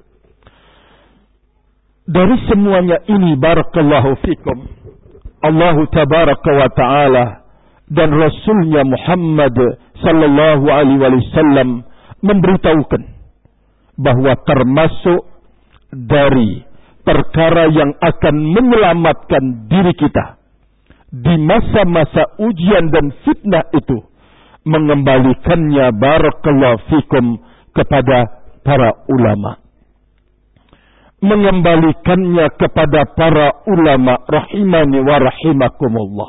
Dari semuanya ini, barakallahu fikum, Allah tabaraka wa ta'ala dan Rasulnya Muhammad sallallahu alaihi wasallam memberitahukan bahwa termasuk dari perkara yang akan menyelamatkan diri kita di masa-masa ujian dan fitnah itu, mengembalikannya barakallahu fikum kepada para ulama. Mengembalikannya kepada para ulama rahimani wa rahimakumullah.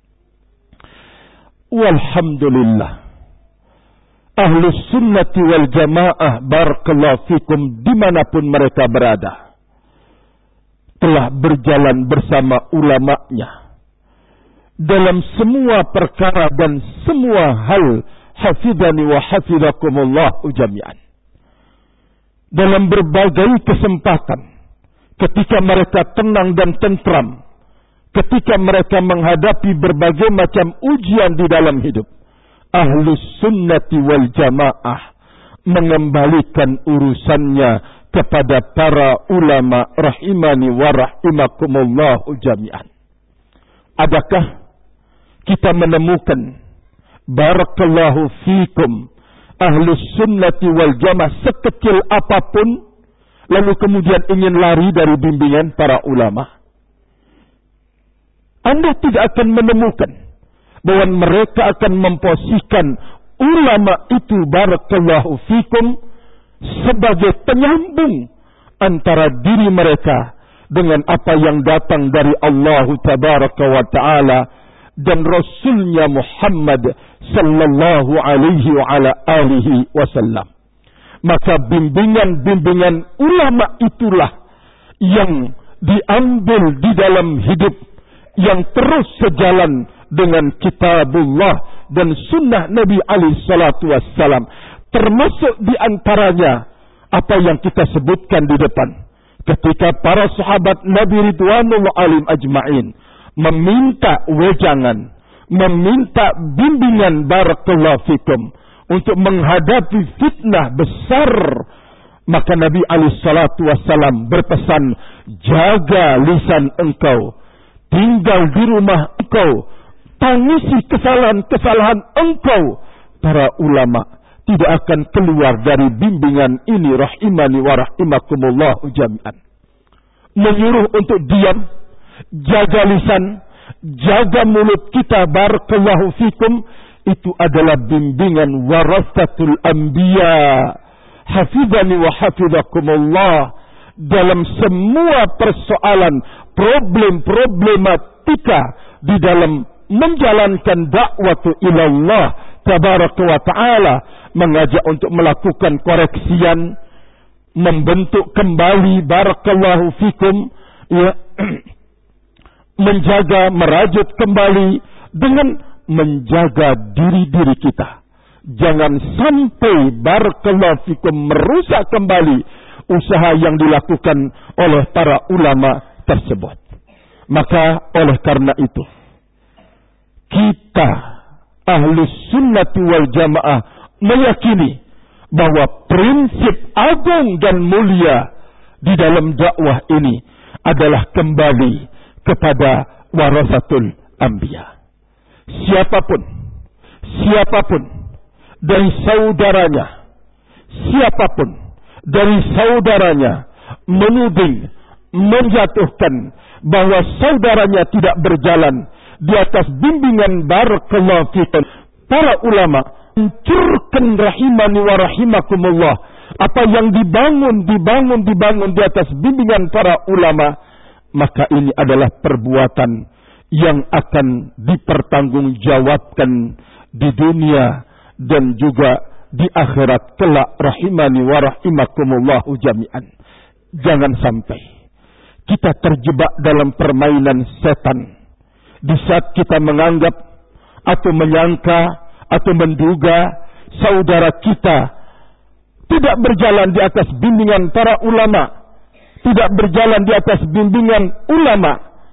Walhamdulillah. Ahlus sunnati wal jamaah barakallahu fikum dimanapun mereka berada, telah berjalan bersama ulamanya dalam semua perkara dan semua hal, hafidhani wa hafidhakumullah jami'an. Dalam berbagai kesempatan, ketika mereka tenang dan tentram, ketika mereka menghadapi berbagai macam ujian di dalam hidup, Ahlus sunnati wal jamaah mengembalikan urusannya kepada para ulama rahimani wa rahimakumullah jami'an. Adakah kita menemukan barakallahu fikum Ahlus sunnati wal jamaah sekecil apapun lalu kemudian ingin lari dari bimbingan para ulama? Anda tidak akan menemukan bahwa mereka akan memposisikan ulama itu barakallahu fikum sebagai penyambung antara diri mereka dengan apa yang datang dari Allah tabaraka wa ta'ala dan Rasulnya Muhammad sallallahu alaihi wa ala alihi wasallam. Maka bimbingan-bimbingan ulama itulah yang diambil di dalam hidup, yang terus sejalan dengan kitabullah dan sunnah Nabi alaihi salatu wassalam. Termasuk di antaranya apa yang kita sebutkan di depan, ketika para sahabat Nabi ridwanullah alaihim ajma'in meminta wejangan, meminta bimbingan barakallahu fikum untuk menghadapi fitnah besar, maka Nabi alaihi salatu wassalam berpesan, jaga lisan engkau, tinggal di rumah engkau, tangisi kesalahan-kesalahan engkau. Para ulama tidak akan keluar dari bimbingan ini rahimani wa rahimakumullah jami'an. Menyuruh untuk diam jaga lisan, jaga mulut kita, barakallahu fikum, itu adalah bimbingan warasatul anbiya. Hafizani wa hafizakumullah. Dalam semua persoalan, problematika di dalam menjalankan dakwah ilallah tabaraka wa ta'ala, mengajak untuk melakukan koreksian, membentuk kembali, barakallahu fikum, ya, menjaga, merajut kembali dengan menjaga diri kita. Jangan sampai, barakallahu fikum, merusak kembali usaha yang dilakukan oleh para ulama tersebut. Maka oleh karena itu, kita Ahlus Sunnati wal Jamaah meyakini bahwa prinsip agung dan mulia di dalam dakwah ini adalah kembali kepada warasatul anbiya. Siapapun dari saudaranya, siapapun dari saudaranya menuding, menjatuhkan bahwa saudaranya tidak berjalan di atas bimbingan barakallahu fikum para ulama, hancurkan rahimani wa rahimakumullah apa yang dibangun di atas bimbingan para ulama, maka ini adalah perbuatan yang akan dipertanggungjawabkan di dunia dan juga di akhirat kelak, rahimani wa rahimakumullah jami'an. Jangan sampai kita terjebak dalam permainan setan di saat kita menganggap atau menyangka atau menduga saudara kita tidak berjalan di atas bimbingan para ulama, tidak berjalan di atas bimbingan ulama,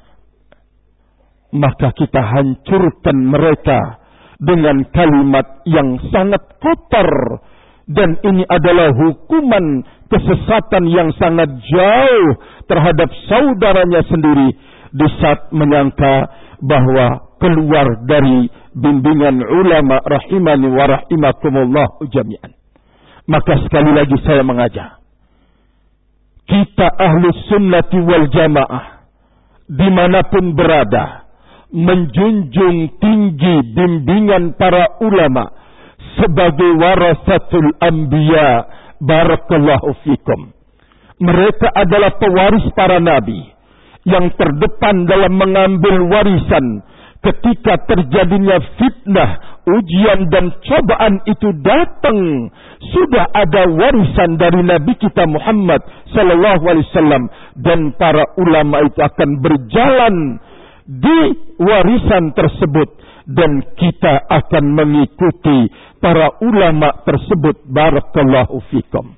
maka kita hancurkan mereka dengan kalimat yang sangat kotor, dan ini adalah hukuman kesesatan yang sangat jauh terhadap saudaranya sendiri di saat menyangka bahwa keluar dari bimbingan ulama, rahimani wa rahimakumullah jami'an. Maka sekali lagi saya mengajak kita Ahlus Sunnati wal Jamaah dimanapun berada, menjunjung tinggi bimbingan para ulama sebagai warasatul anbiya, barakallahu fikum. Mereka adalah pewaris para nabi yang terdepan dalam mengambil warisan ketika terjadinya fitnah, ujian dan cobaan itu datang. Sudah ada warisan dari Nabi kita Muhammad sallallahu alaihi wasallam, dan para ulama itu akan berjalan di warisan tersebut, dan kita akan mengikuti para ulama tersebut, barakallahu fikum.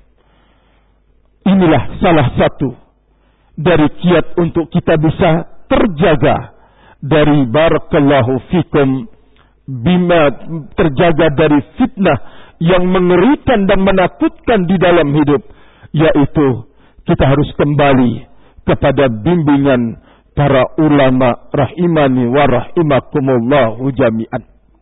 Inilah salah satu dari kiat untuk kita bisa terjaga dari, barakallahu fikum, bima, terjaga dari fitnah yang mengerikan dan menakutkan di dalam hidup, yaitu kita harus kembali kepada bimbingan para ulama, rahimani wa rahimakumullahu jami'an.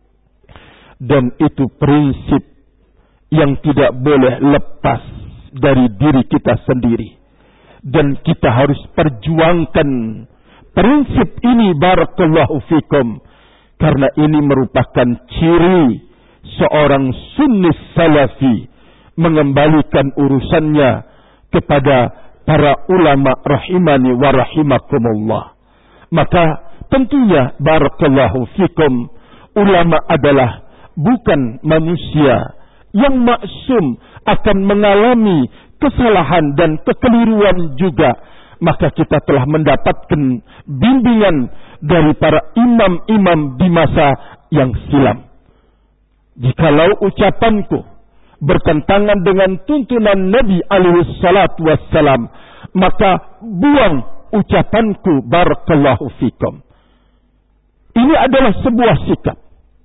Dan itu prinsip yang tidak boleh lepas dari diri kita sendiri, dan kita harus perjuangkan prinsip ini, barakallahu fikum, karena ini merupakan ciri seorang sunni salafi mengembalikan urusannya kepada para ulama, rahimani wa rahimakumullah. Maka tentunya, barakallahu fikum, ulama adalah bukan manusia yang maksum, akan mengalami kesalahan dan kekeliruan juga. Maka kita telah mendapatkan bimbingan dari para imam-imam di masa yang silam. Jikalau ucapanku bertentangan dengan tuntunan Nabi alaihi salatu wassalam, maka buang ucapanku, barakallahu fikum. Ini adalah sebuah sikap.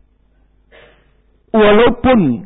Walaupun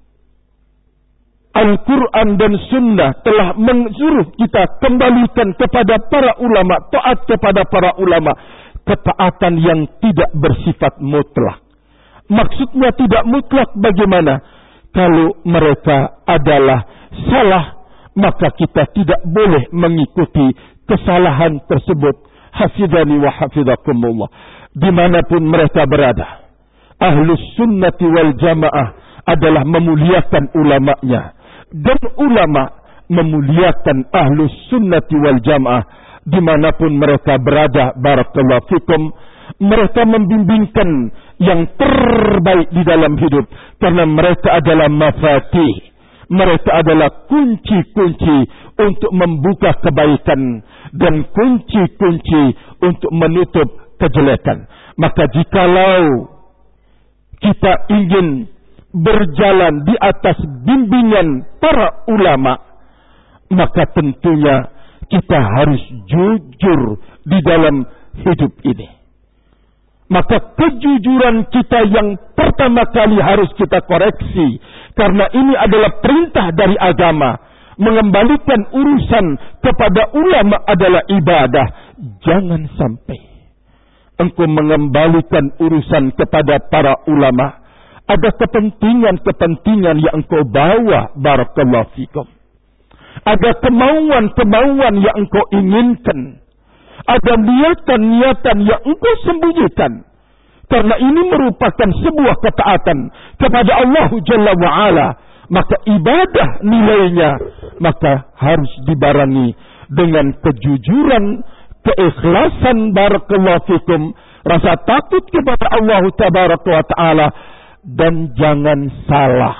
Al-Quran dan Sunnah telah mensuruh kita kembalikan kepada para ulama, taat kepada para ulama, ketaatan yang tidak bersifat mutlak. Maksudnya tidak mutlak bagaimana? Kalau mereka adalah salah, maka kita tidak boleh mengikuti kesalahan tersebut. hafidhani wa hafidhakumullah, dimanapun mereka berada, Ahlus Sunnati wal Jamaah adalah memuliakan ulamanya, dan ulama memuliakan Ahlus Sunnati wal Jamaah dimanapun mereka berada. Barakallahu fikum. Mereka membimbingkan yang terbaik di dalam hidup, karena mereka adalah mafatih, mereka adalah kunci-kunci untuk membuka kebaikan dan kunci-kunci untuk menutup kejelekan. Maka jikalau kita ingin berjalan di atas bimbingan para ulama, maka tentunya kita harus jujur di dalam hidup ini. Maka kejujuran kita yang pertama kali harus kita koreksi, karena ini adalah perintah dari agama. Mengembalikan urusan kepada ulama adalah ibadah. Jangan sampai engkau mengembalikan urusan kepada para ulama, ada kepentingan-kepentingan yang engkau bawa. Barakallahu fikum. Ada kemauan-kemauan yang engkau inginkan, ada niatan-niatan yang engkau sembunyikan, karena ini merupakan sebuah ketaatan kepada Allah Jalla wa'ala. Maka ibadah nilainya maka harus dibarengi dengan kejujuran, keikhlasan. Barakallahu fikum. Rasa takut kepada Allah Tabaraka wa Ta'ala, dan jangan salah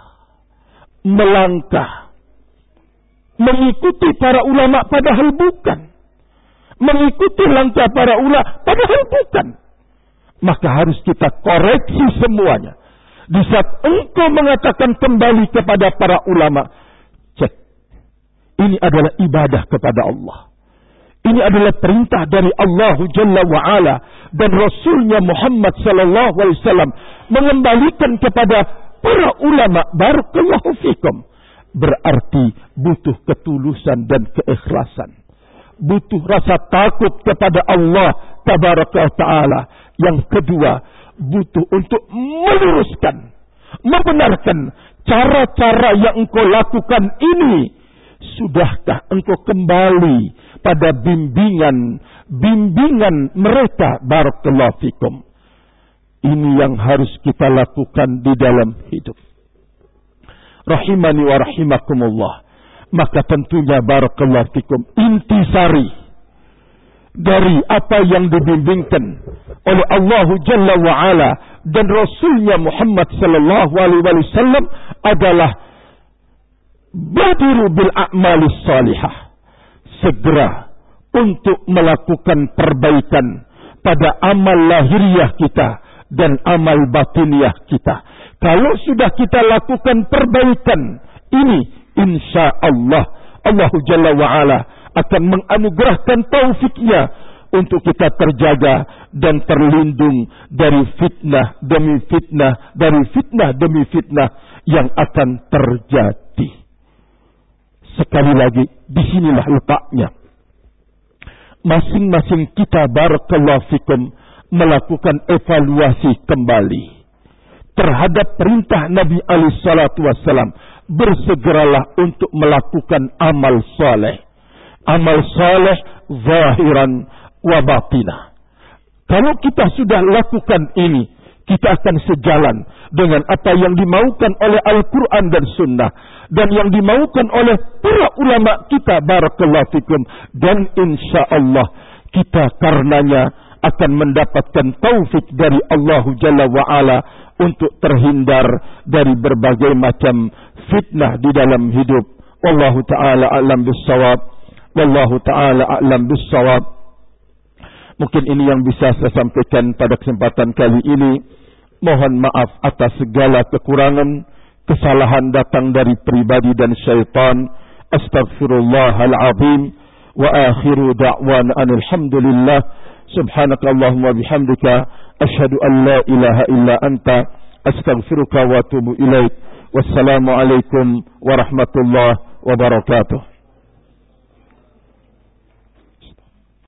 melangkah mengikuti para ulama padahal bukan, mengikuti langkah para ulama padahal bukan. Maka harus kita koreksi semuanya. Di saat engkau mengatakan kembali kepada para ulama, cek, ini adalah ibadah kepada Allah, ini adalah perintah dari Allah Jalla wa'ala dan Rasulnya Muhammad sallallahu alaihi wasallam, mengembalikan kepada para ulama. Barakallahu fikum. Berarti butuh ketulusan dan keikhlasan, butuh rasa takut kepada Allah Tabaraka wa Ta'ala. Yang kedua, butuh untuk meluruskan, membenarkan cara-cara yang engkau lakukan ini. Sudahkah engkau kembali pada bimbingan mereka? Barakallahu fikum. Ini yang harus kita lakukan di dalam hidup. Rahimani wa rahimakumullah. Maka tentunya barakallahu fikum, intisari dari apa yang dibimbingkan oleh Allah Jalla wa'ala dan Rasulnya Muhammad sallallahu alaihi wasallam adalah badiru bil a'malis salihah. Segera untuk melakukan perbaikan pada amal lahiriah kita dan amal batiniah kita. Kalau sudah kita lakukan perbaikan ini, insya Allah Allah Jalla wa'ala akan menganugerahkan taufiknya untuk kita terjaga dan terlindung dari fitnah demi fitnah, dari fitnah demi fitnah yang akan terjadi. Sekali lagi, disinilah letaknya. Masing-masing kita barakallahu fikum melakukan evaluasi kembali terhadap perintah Nabi alaihi salatu wassalam. Bersegeralah untuk melakukan amal saleh. Amal saleh zahiran wa batinah. Kalau kita sudah lakukan ini, kita akan sejalan dengan apa yang dimaukan oleh Al-Quran dan Sunnah, dan yang dimaukan oleh para ulama kita barakallahu fikum. Dan insya Allah kita karenanya akan mendapatkan taufik dari Allah Jalla wa'ala untuk terhindar dari berbagai macam fitnah di dalam hidup. Wallahu ta'ala a'lam bissawab. Wallahu ta'ala a'lam bissawab. Mungkin ini yang bisa saya sampaikan pada kesempatan kali ini. Mohon maaf atas segala kekurangan, kesalahan datang dari pribadi dan syaitan. Astaghfirullahalazim. Wa akhiru da'wan alhamdulillah. Subhanakallahumma bihamdika asyhadu an la ilaha illa anta astaghfiruka wa atubu ilaik. Wassalamu alaikum warahmatullahi wabarakatuh.